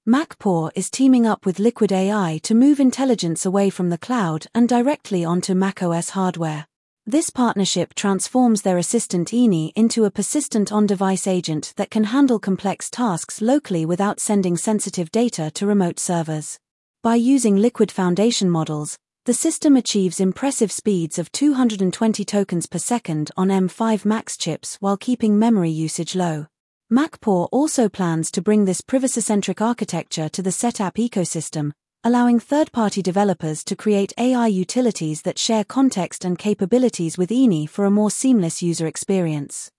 MacPaw is teaming up with Liquid AI to move intelligence away from the cloud and directly onto macOS hardware. This partnership transforms their assistant Ini into a persistent on-device agent that can handle complex tasks locally without sending sensitive data to remote servers. By using Liquid Foundation models, the system achieves impressive speeds of 220 tokens per second on M5 Max chips while keeping memory usage low. MacPaw also plans to bring this privacy-centric architecture to the Setapp ecosystem, allowing third-party developers to create AI utilities that share context and capabilities with Ini for a more seamless user experience.